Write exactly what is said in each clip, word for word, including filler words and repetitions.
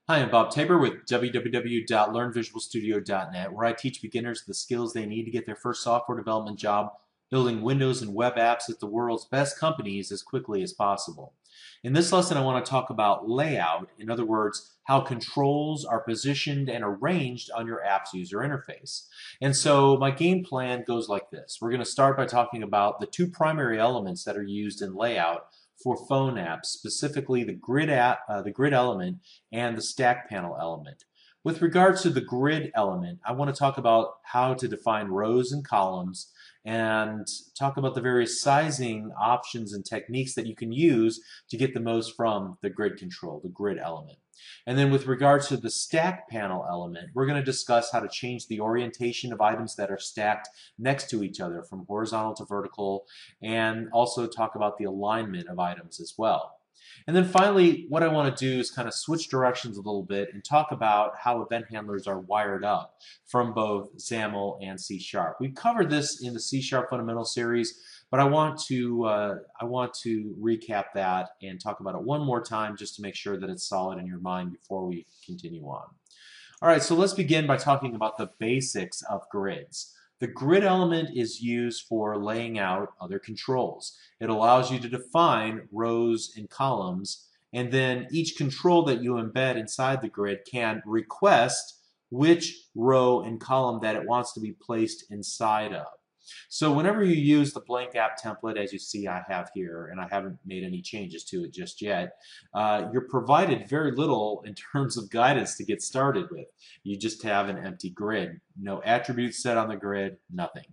Hi, I'm Bob Tabor with w w w dot learn visual studio dot net, where I teach beginners the skills they need to get their first software development job building Windows and web apps at the world's best companies as quickly as possible. In this lesson, I want to talk about layout, in other words, how controls are positioned and arranged on your app's user interface. And so my game plan goes like this. We're going to start by talking about the two primary elements that are used in layout for phone apps, specifically the grid app, uh, the grid element and the stack panel element. With regards to the grid element, I want to talk about how to define rows and columns and talk about the various sizing options and techniques that you can use to get the most from the grid control, the grid element. And then with regards to the stack panel element, we're going to discuss how to change the orientation of items that are stacked next to each other from horizontal to vertical, and also talk about the alignment of items as well. And then finally, what I want to do is kind of switch directions a little bit and talk about how event handlers are wired up from both XAML and C Sharp. We've covered this in the C Sharp Fundamental series, but I want to uh, I want to recap that and talk about it one more time just to make sure that it's solid in your mind before we continue on. All right, so let's begin by talking about the basics of grids. The grid element is used for laying out other controls. It allows you to define rows and columns, and then each control that you embed inside the grid can request which row and column that it wants to be placed inside of. So whenever you use the blank app template, as you see I have here, and I haven't made any changes to it just yet, uh, you're provided very little in terms of guidance to get started with. You just have an empty grid. No attributes set on the grid, nothing.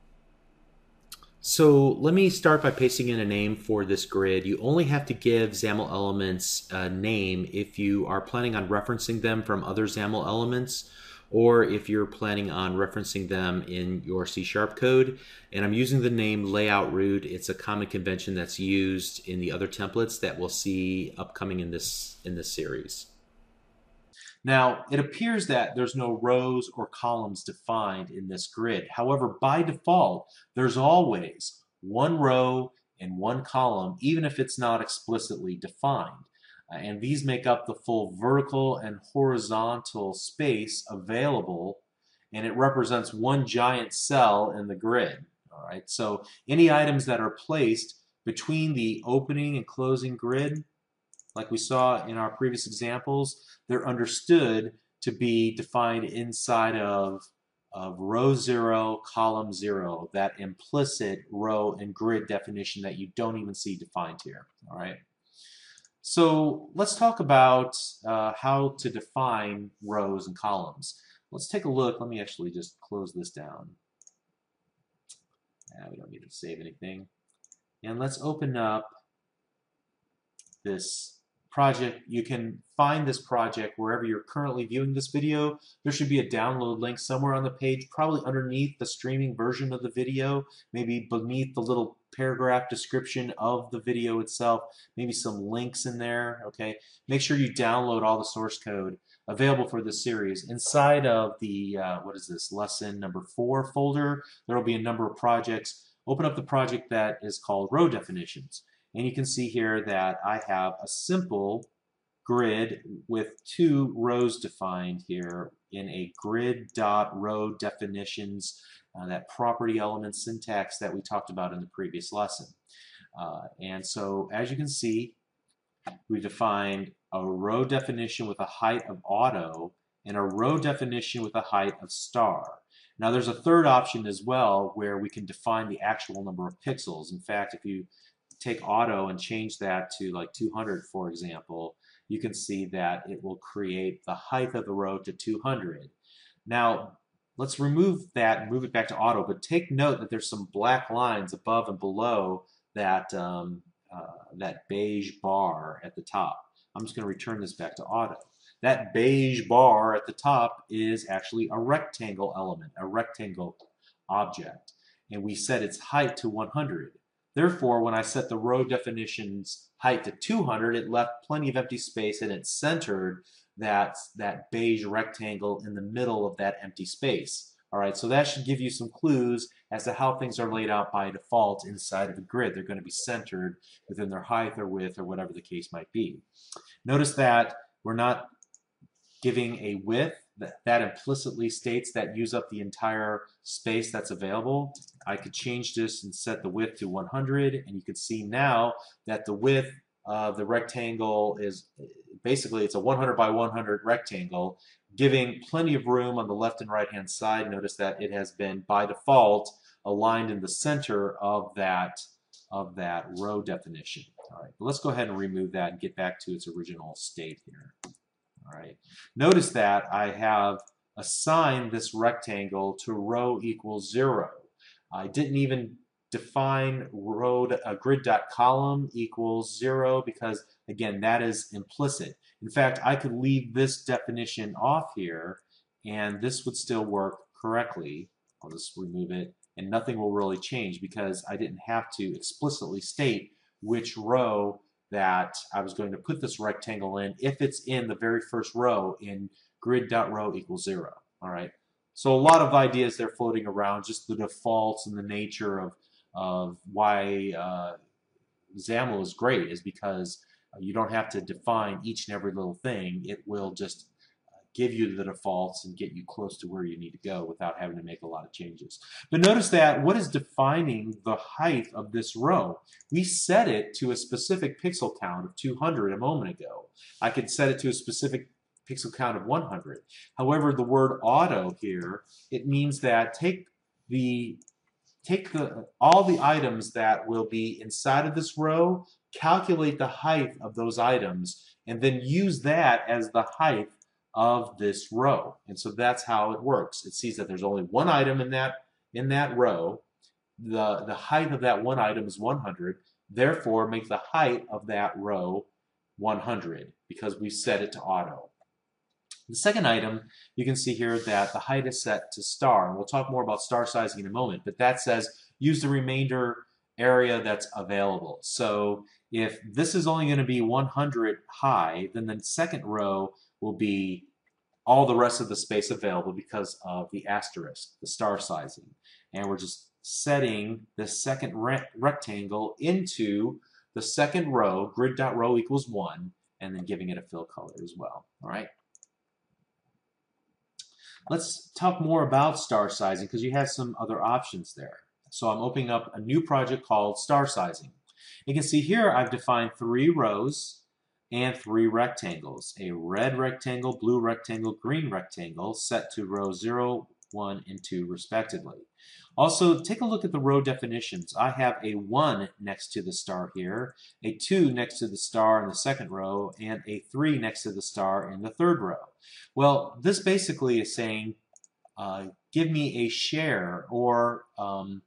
So let me start by pasting in a name for this grid. You only have to give XAML elements a name if you are planning on referencing them from other XAML elements, or if you're planning on referencing them in your C Sharp code. And I'm using the name layout root. It's a common convention that's used in the other templates that we'll see upcoming in this in this series. Now, it appears that there's no rows or columns defined in this grid. However, by default, there's always one row and one column, even if it's not explicitly defined. Uh, and these make up the full vertical and horizontal space available, and it represents one giant cell in the grid. All right, so any items that are placed between the opening and closing grid, like we saw in our previous examples, they're understood to be defined inside of, of row zero, column zero, that implicit row and grid definition that you don't even see defined here. All right. So let's talk about uh, how to define rows and columns. Let's take a look. Let me actually just close this down. Uh, we don't need to save anything. And let's open up this project. You can find this project wherever you're currently viewing this video. There should be a download link somewhere on the page, probably underneath the streaming version of the video, maybe beneath the little paragraph description of the video itself, maybe some links in there, okay? Make sure you download all the source code available for this series. Inside of the, uh, what is this, lesson number four folder, there will be a number of projects. Open up the project that is called row definitions. And you can see here that I have a simple grid with two rows defined here in a grid.row definitions, uh, that property element syntax that we talked about in the previous lesson. Uh, and so as you can see, we defined a row definition with a height of auto and a row definition with a height of star. Now there's a third option as well where we can define the actual number of pixels. In fact, if you take auto and change that to like two hundred, for example, you can see that it will create the height of the row to two hundred. Now, let's remove that and move it back to auto, but take note that there's some black lines above and below that, um, uh, that beige bar at the top. I'm just going to return this back to auto. That beige bar at the top is actually a rectangle element, a rectangle object, and we set its height to one hundred. Therefore, when I set the row definition's height to two hundred, it left plenty of empty space and it centered that, that beige rectangle in the middle of that empty space. All right, so that should give you some clues as to how things are laid out by default inside of the grid. They're going to be centered within their height or width or whatever the case might be. Notice that we're not giving a width that, that implicitly states that use up the entire space that's available. I could change this and set the width to one hundred, and you can see now that the width of the rectangle is basically it's a one hundred by one hundred rectangle, giving plenty of room on the left and right hand side. Notice that it has been by default aligned in the center of that of that row definition. All right, let's go ahead and remove that and get back to its original state here. All right, notice that I have assigned this rectangle to row equals zero. I didn't even define row uh, grid.column equals zero because, again, that is implicit. In fact, I could leave this definition off here and this would still work correctly. I'll just remove it and nothing will really change because I didn't have to explicitly state which row that I was going to put this rectangle in if it's in the very first row in grid.row equals zero. All right. So a lot of ideas there floating around, just the defaults and the nature of, of why uh, XAML is great is because you don't have to define each and every little thing. It will just give you the defaults and get you close to where you need to go without having to make a lot of changes. But notice that what is defining the height of this row? We set it to a specific pixel count of two hundred a moment ago. I could set it to a specific pixel count of one hundred. However, the word auto here, it means that take the take the all the items that will be inside of this row, calculate the height of those items, and then use that as the height of this row. And so that's how it works. It sees that there's only one item in that in that row. The the height of that one item is one hundred. Therefore, make the height of that row one hundred because we set it to auto. The second item, you can see here that the height is set to star. And we'll talk more about star sizing in a moment, but that says use the remainder area that's available. So if this is only going to be one hundred high, then the second row will be all the rest of the space available because of the asterisk, the star sizing. And we're just setting the second re rectangle into the second row, grid.row equals one, and then giving it a fill color as well. All right. Let's talk more about star sizing because you have some other options there. So I'm opening up a new project called star sizing. You can see here I've defined three rows and three rectangles, a red rectangle, blue rectangle, green rectangle set to row zero, one, and two respectively. Also, take a look at the row definitions. I have a one next to the star here, a two next to the star in the second row, and a three next to the star in the third row. Well, this basically is saying, uh, give me a share or um,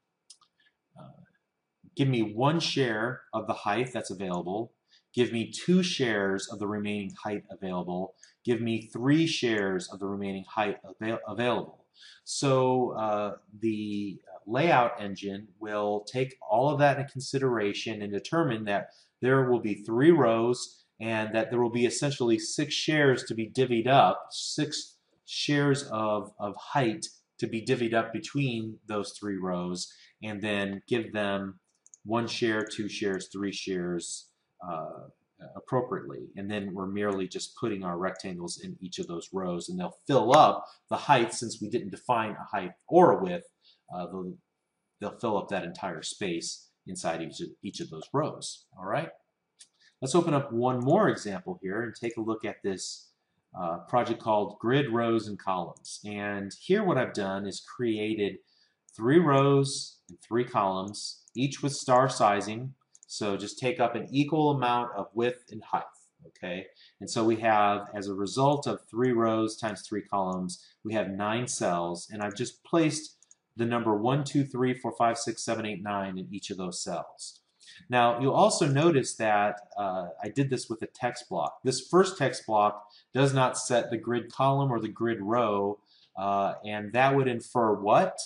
uh, give me one share of the height that's available. Give me two shares of the remaining height available. Give me three shares of the remaining height avail available. So uh, the layout engine will take all of that into consideration and determine that there will be three rows and that there will be essentially six shares to be divvied up, six shares of, of height to be divvied up between those three rows, and then give them one share, two shares, three shares, Uh, appropriately. And then we're merely just putting our rectangles in each of those rows and they'll fill up the height. Since we didn't define a height or a width, uh, they'll, they'll fill up that entire space inside each of, each of those rows. All right. Let's open up one more example here and take a look at this uh, project called Grid Rows and Columns. And here what I've done is created three rows and three columns, each with star sizing. So just take up an equal amount of width and height, okay? And so we have, as a result of three rows times three columns, we have nine cells, and I've just placed the number one, two, three, four, five, six, seven, eight, nine in each of those cells. Now, you'll also notice that uh, I did this with a text block. This first text block does not set the grid column or the grid row, uh, and that would infer what?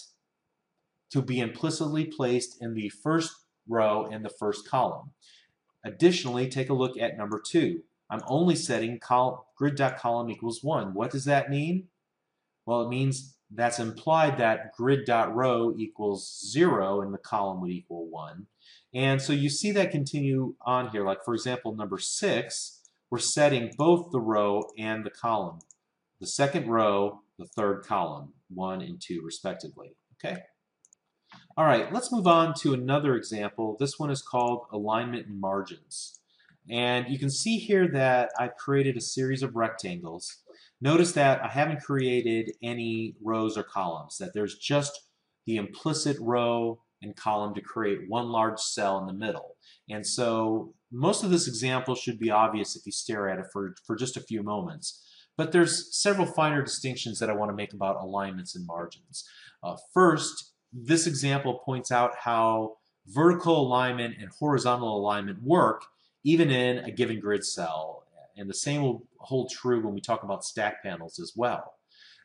To be implicitly placed in the first row in the first column. Additionally, take a look at number two. I'm only setting grid.column equals one. What does that mean? Well, it means that's implied that grid.row equals zero and the column would equal one. And so you see that continue on here. Like, for example, number six, we're setting both the row and the column. the second row, the third column, one and two respectively. Okay? All right, let's move on to another example. This one is called alignment and margins. And you can see here that I've created a series of rectangles. Notice that I haven't created any rows or columns, that there's just the implicit row and column to create one large cell in the middle. And so most of this example should be obvious if you stare at it for, for just a few moments. But there's several finer distinctions that I want to make about alignments and margins. Uh, first, this example points out how vertical alignment and horizontal alignment work even in a given grid cell. And the same will hold true when we talk about stack panels as well.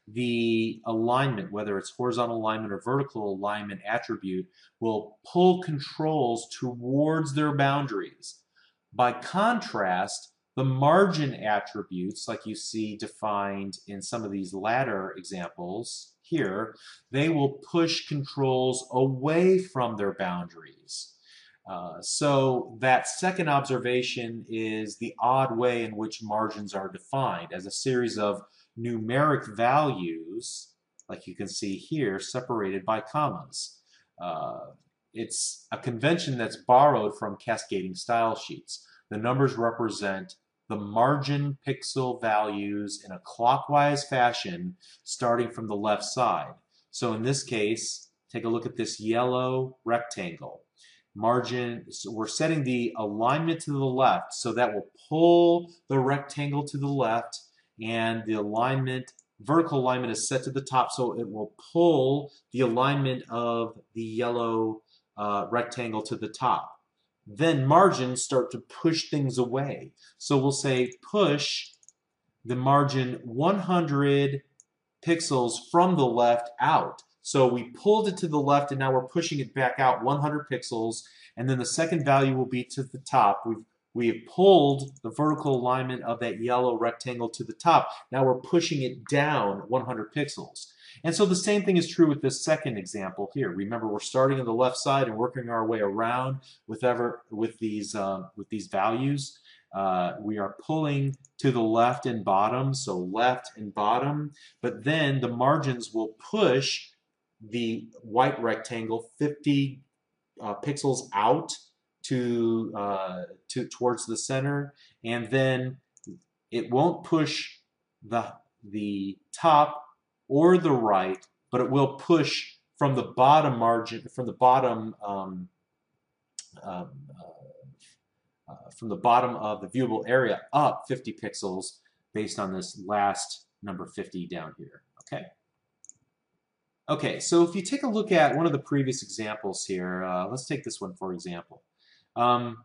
The alignment, whether it's horizontal alignment or vertical alignment attribute, will pull controls towards their boundaries. By contrast, the margin attributes, like you see defined in some of these latter examples here, they will push controls away from their boundaries. Uh, so that second observation is the odd way in which margins are defined as a series of numeric values, like you can see here, separated by commas. Uh, it's a convention that's borrowed from cascading style sheets. The numbers represent the margin pixel values in a clockwise fashion starting from the left side. So in this case, take a look at this yellow rectangle. Margin, so we're setting the alignment to the left, so that will pull the rectangle to the left, and the alignment, vertical alignment is set to the top, so it will pull the alignment of the yellow uh, rectangle to the top. Then margins start to push things away. So we'll say push the margin one hundred pixels from the left out. So we pulled it to the left and now we're pushing it back out one hundred pixels, and then the second value will be to the top. We've we have pulled the vertical alignment of that yellow rectangle to the top. Now we're pushing it down one hundred pixels. And so the same thing is true with this second example here. Remember, we're starting on the left side and working our way around with ever with these um, with these values. Uh, we are pulling to the left and bottom, so left and bottom, but then the margins will push the white rectangle fifty uh, pixels out to, uh, to towards the center, and then it won't push the, the top or the right, but it will push from the bottom margin, from the bottom um, um, uh, uh, from the bottom of the viewable area up fifty pixels based on this last number fifty down here. Okay. Okay, so if you take a look at one of the previous examples here, uh, let's take this one for example. Um,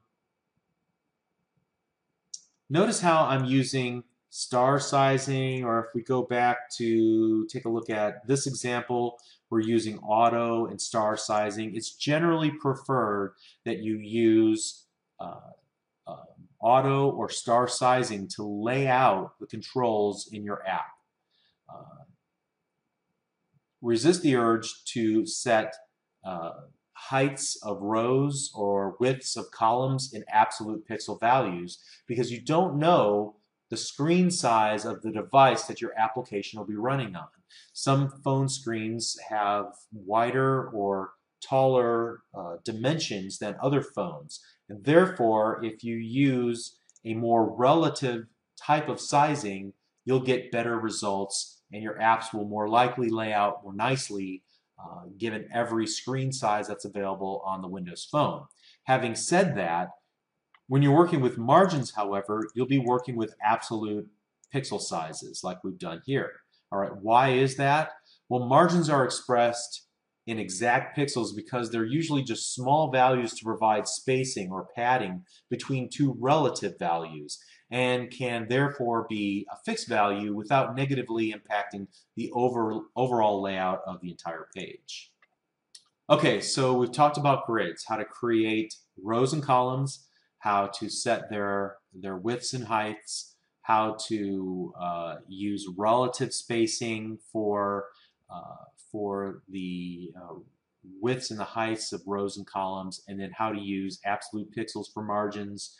notice how I'm using star sizing, or if we go back to take a look at this example, we're using auto and star sizing. It's generally preferred that you use uh, uh, auto or star sizing to lay out the controls in your app. Uh, resist the urge to set uh, heights of rows or widths of columns in absolute pixel values, because you don't know the screen size of the device that your application will be running on. Some phone screens have wider or taller uh, dimensions than other phones, and therefore if you use a more relative type of sizing, you'll get better results and your apps will more likely lay out more nicely uh, given every screen size that's available on the Windows Phone. Having said that, when you're working with margins, however, you'll be working with absolute pixel sizes like we've done here. All right, why is that? Well, margins are expressed in exact pixels because they're usually just small values to provide spacing or padding between two relative values, and can therefore be a fixed value without negatively impacting the over, overall layout of the entire page. Okay, so we've talked about grids, how to create rows and columns, how to set their, their widths and heights, how to uh, use relative spacing for, uh, for the uh, widths and the heights of rows and columns, and then how to use absolute pixels for margins.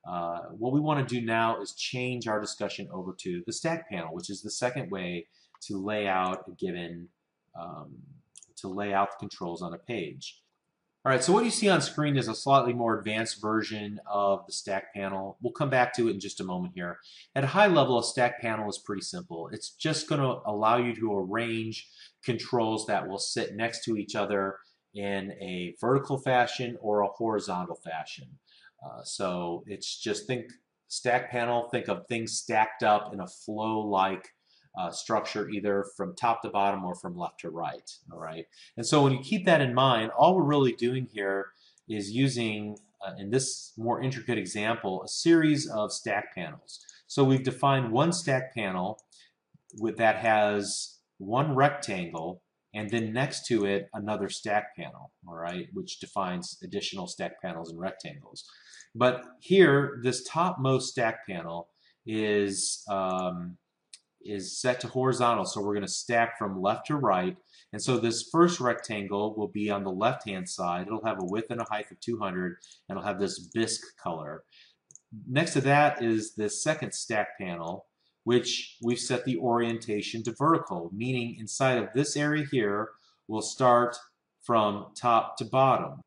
Uh, what we want to do now is change our discussion over to the stack panel, which is the second way to lay out a given, um, to lay out the controls on a page. All right, so what you see on screen is a slightly more advanced version of the stack panel. We'll come back to it in just a moment here. At a high level, a stack panel is pretty simple. It's just going to allow you to arrange controls that will sit next to each other in a vertical fashion or a horizontal fashion. Uh, so it's just think stack panel, think of things stacked up in a flow-like Uh, structure, either from top to bottom or from left to right. All right. And so when you keep that in mind, all we're really doing here is using, uh, in this more intricate example, a series of stack panels. So we've defined one stack panel with, that has one rectangle, and then next to it another stack panel, all right, which defines additional stack panels and rectangles. But here, this topmost stack panel is um, is set to horizontal, so we're going to stack from left to right. And so this first rectangle will be on the left-hand side. It'll have a width and a height of two hundred, and it'll have this bisque color. Next to that is the second stack panel, which we've set the orientation to vertical, meaning inside of this area here, we'll start from top to bottom.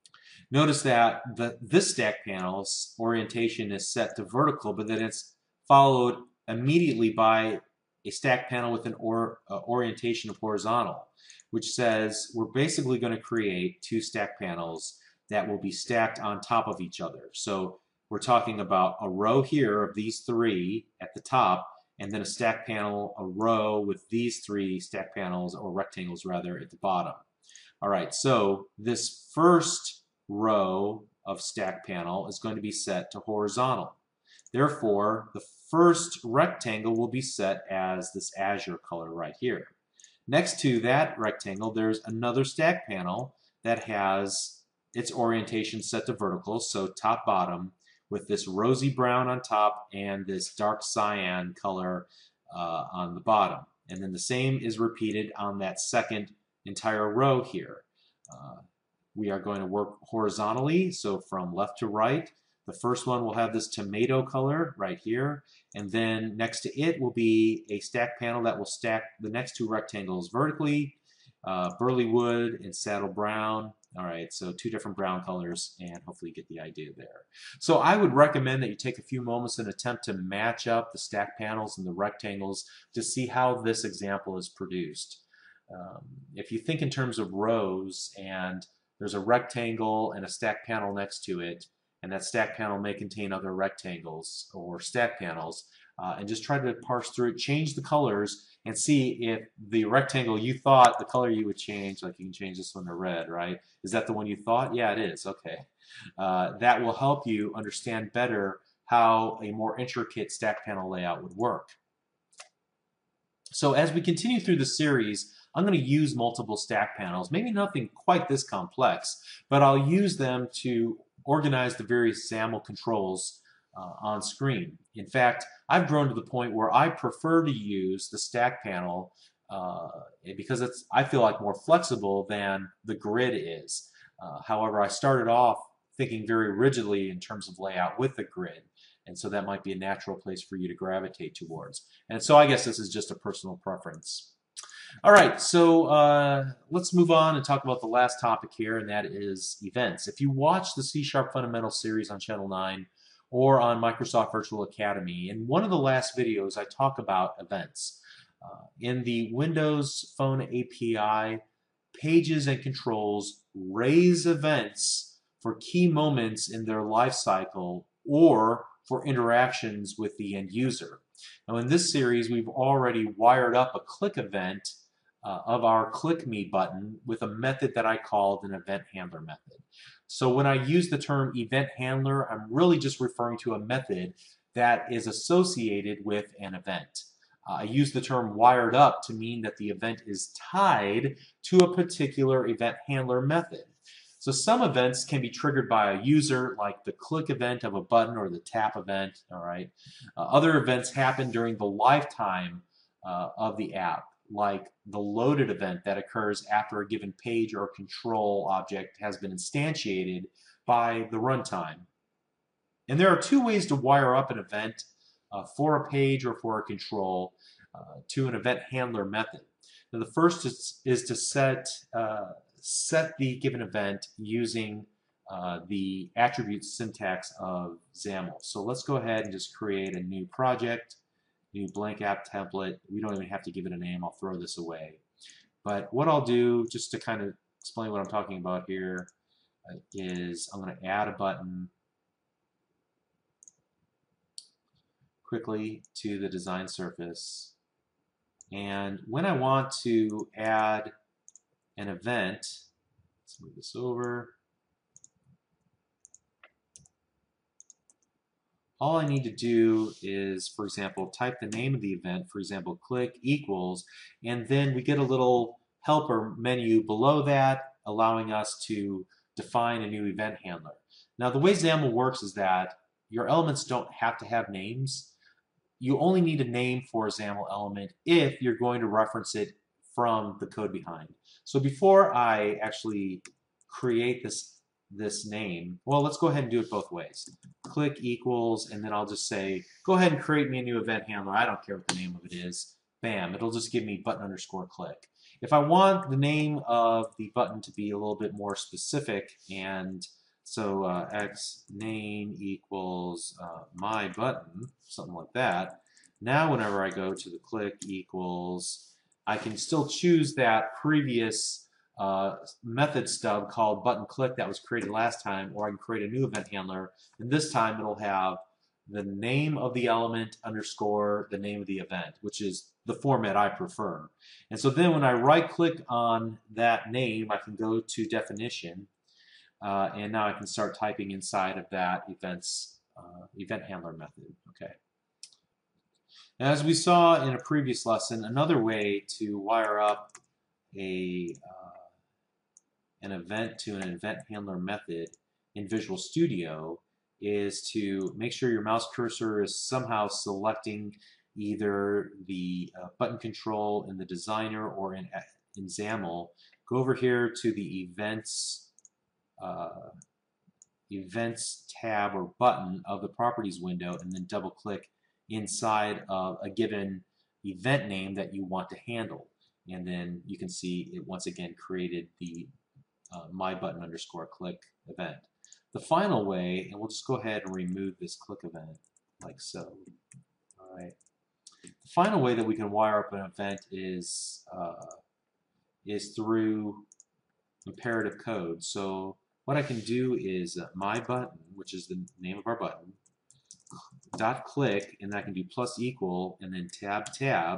Notice that the, this stack panel's orientation is set to vertical, but then it's followed immediately by a stack panel with an or, uh, orientation of horizontal, which says we're basically going to create two stack panels that will be stacked on top of each other. So we're talking about a row here of these three at the top, and then a stack panel, a row with these three stack panels, or rectangles rather, at the bottom. All right, so this first row of stack panel is going to be set to horizontal. Therefore, the first rectangle will be set as this azure color right here. Next to that rectangle, there's another stack panel that has its orientation set to vertical, so top bottom, with this rosy brown on top and this dark cyan color uh, on the bottom. And then the same is repeated on that second entire row here. Uh, we are going to work horizontally, so from left to right. The first one will have this tomato color right here, and then next to it will be a stack panel that will stack the next two rectangles vertically, uh, burley wood and saddle brown. All right, so two different brown colors, and hopefully you get the idea there. So I would recommend that you take a few moments and attempt to match up the stack panels and the rectangles to see how this example is produced. Um, if you think in terms of rows, and there's a rectangle and a stack panel next to it, and that stack panel may contain other rectangles or stack panels, uh, and just try to parse through it, change the colors, and see if the rectangle you thought the color you would change, like you can change this one to red, right? Is that the one you thought? Yeah, it is. Okay. Uh, that will help you understand better how a more intricate stack panel layout would work. So as we continue through the series, I'm going to use multiple stack panels, maybe nothing quite this complex, but I'll use them to organize the various XAML controls uh, on screen. In fact, I've grown to the point where I prefer to use the stack panel uh, because it's, I feel like, more flexible than the grid is. Uh, however, I started off thinking very rigidly in terms of layout with the grid, and so that might be a natural place for you to gravitate towards. And so I guess this is just a personal preference. All right, so uh, let's move on and talk about the last topic here, and that is events. If you watch the C Sharp Fundamentals series on Channel nine or on Microsoft Virtual Academy, in one of the last videos I talk about events. Uh, in the Windows Phone A P I, pages and controls raise events for key moments in their life cycle or for interactions with the end user. Now in this series, we've already wired up a click event uh, of our Click Me button with a method that I called an event handler method. So when I use the term event handler, I'm really just referring to a method that is associated with an event. Uh, I use the term wired up to mean that the event is tied to a particular event handler method. So some events can be triggered by a user, like the click event of a button or the tap event. All right. Uh, other events happen during the lifetime uh, of the app, like the loaded event that occurs after a given page or control object has been instantiated by the runtime. And there are two ways to wire up an event uh, for a page or for a control uh, to an event handler method. Now, the first is, is to set, uh, set the given event using uh, the attribute syntax of XAML. So let's go ahead and just create a new project, new blank app template. We don't even have to give it a name. I'll throw this away. But what I'll do, just to kind of explain what I'm talking about here, uh, is I'm going to add a button quickly to the design surface. And when I want to add an event, let's move this over. All I need to do is, for example, type the name of the event, for example, click equals, and then we get a little helper menu below that, allowing us to define a new event handler. Now, the way XAML works is that your elements don't have to have names. You only need a name for a XAML element if you're going to reference it from the code behind. So before I actually create this this name, well, let's go ahead and do it both ways. Click equals, and then I'll just say, go ahead and create me a new event handler. I don't care what the name of it is. Bam, it'll just give me button underscore click. If I want the name of the button to be a little bit more specific, and so uh, x name equals uh, my button, something like that, now whenever I go to the click equals, I can still choose that previous Uh, method stub called button click that was created last time, or I can create a new event handler, and this time it'll have the name of the element underscore the name of the event, which is the format I prefer. And so then when I right click on that name, I can go to definition, uh, and now I can start typing inside of that events uh, event handler method. Okay. As we saw in a previous lesson, another way to wire up a uh, an event to an event handler method in Visual Studio is to make sure your mouse cursor is somehow selecting either the uh, button control in the designer or in, in XAML. Go over here to the events uh, events tab or button of the properties window, and then double click inside of a given event name that you want to handle. And then you can see it once again created the Uh, my button underscore click event. The final way, and we'll just go ahead and remove this click event like so. All right. The final way that we can wire up an event is uh, is through imperative code. So what I can do is uh, my button, which is the name of our button, dot click, and I can do plus equal, and then tab tab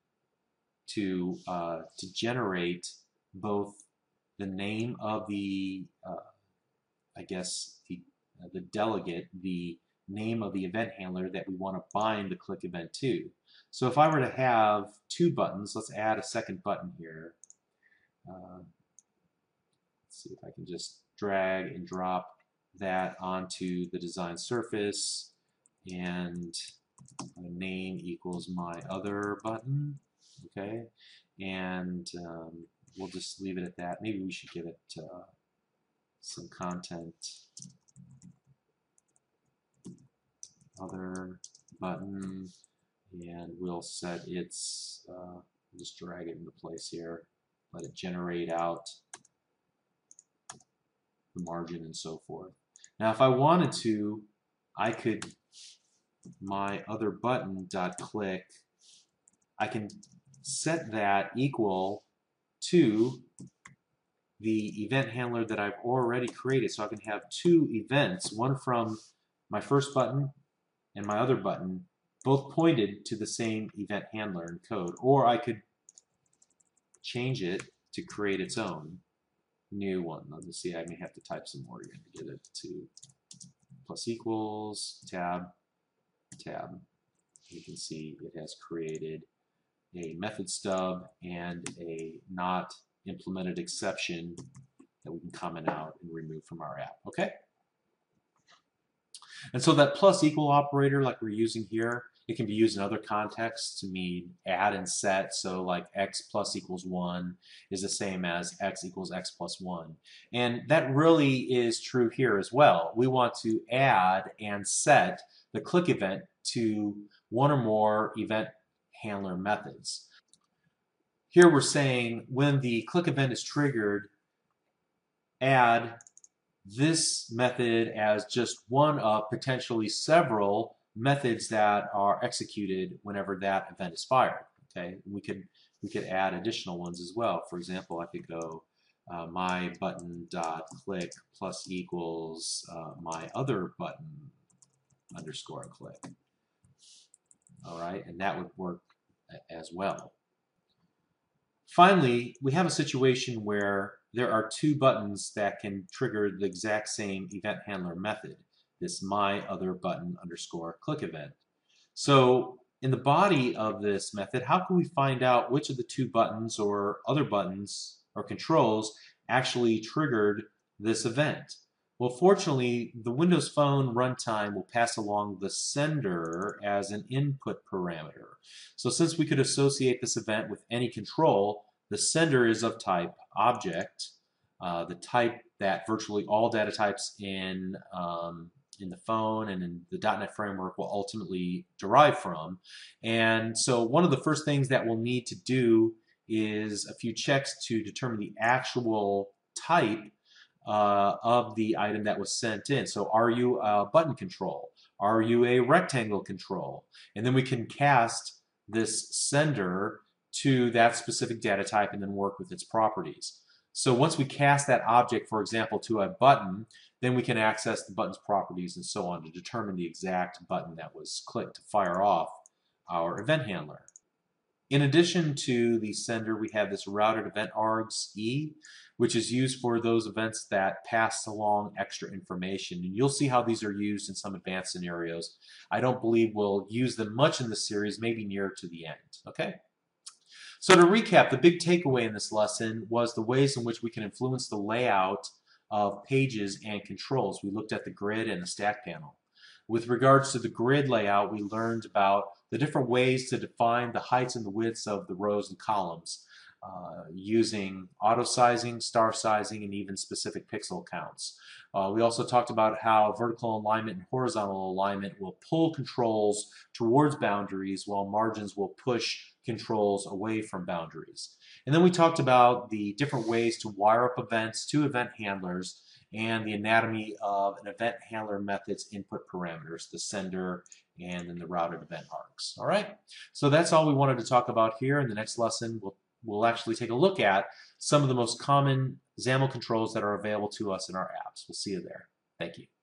to uh, to generate both the name of the, uh, I guess, the, uh, the delegate, the name of the event handler that we want to bind the click event to. So if I were to have two buttons, let's add a second button here. Uh, let's see if I can just drag and drop that onto the design surface, and name equals my other button, okay? And um, we'll just leave it at that. Maybe we should give it uh, some content. Other button, and we'll set its, uh, just drag it into place here, let it generate out the margin and so forth. Now if I wanted to, I could, my other button dot click, I can set that equal to the event handler that I've already created. So I can have two events, one from my first button and my other button, both pointed to the same event handler in code. Or I could change it to create its own new one. Let me see, I may have to type some more again to get it to plus equals, tab, tab. You can see it has created a method stub and a not implemented exception that we can comment out and remove from our app. Okay? And so that plus equal operator like we're using here, It can be used in other contexts to mean add and set. So like x plus equals one is the same as x equals x plus one. And that really is true here as well. We want to add and set the click event to one or more event handler methods. Here we're saying when the click event is triggered, add this method as just one of potentially several methods that are executed whenever that event is fired. Okay, we could we could add additional ones as well. For example, I could go uh, my button dot click plus equals uh, my other button underscore click. All right, and that would work as well. Finally, we have a situation where there are two buttons that can trigger the exact same event handler method, this my other button underscore click event. So in the body of this method, how can we find out which of the two buttons or other buttons or controls actually triggered this event? Well, fortunately, the Windows Phone runtime will pass along the sender as an input parameter. So since we could associate this event with any control, the sender is of type object, uh, the type that virtually all data types in, um, in the phone and in the dot net framework will ultimately derive from. And so one of the first things that we'll need to do is a few checks to determine the actual type Uh, of the item that was sent in. So are you a button control? Are you a rectangle control? And then we can cast this sender to that specific data type and then work with its properties. So once we cast that object, for example, to a button, then we can access the button's properties and so on to determine the exact button that was clicked to fire off our event handler. In addition to the sender, we have this routed event args E, which is used for those events that pass along extra information. And you'll see how these are used in some advanced scenarios. I don't believe we'll use them much in this series, maybe near to the end. Okay? So to recap, the big takeaway in this lesson was the ways in which we can influence the layout of pages and controls. We looked at the grid and the stack panel. With regards to the grid layout, we learned about the different ways to define the heights and the widths of the rows and columns uh, using auto sizing, star sizing, and even specific pixel counts. Uh, we also talked about how vertical alignment and horizontal alignment will pull controls towards boundaries while margins will push controls away from boundaries. And then we talked about the different ways to wire up events to event handlers and the anatomy of an event handler method's input parameters, the sender and then the routed event args. All right, so that's all we wanted to talk about here. In the next lesson, we'll, we'll actually take a look at some of the most common XAML controls that are available to us in our apps. We'll see you there. Thank you.